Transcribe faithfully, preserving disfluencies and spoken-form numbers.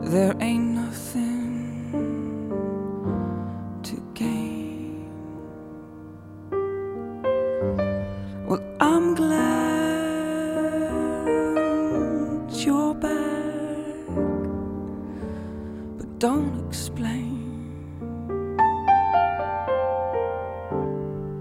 there ain't nothing to gain. Well, I'm glad you're back, but don't explain.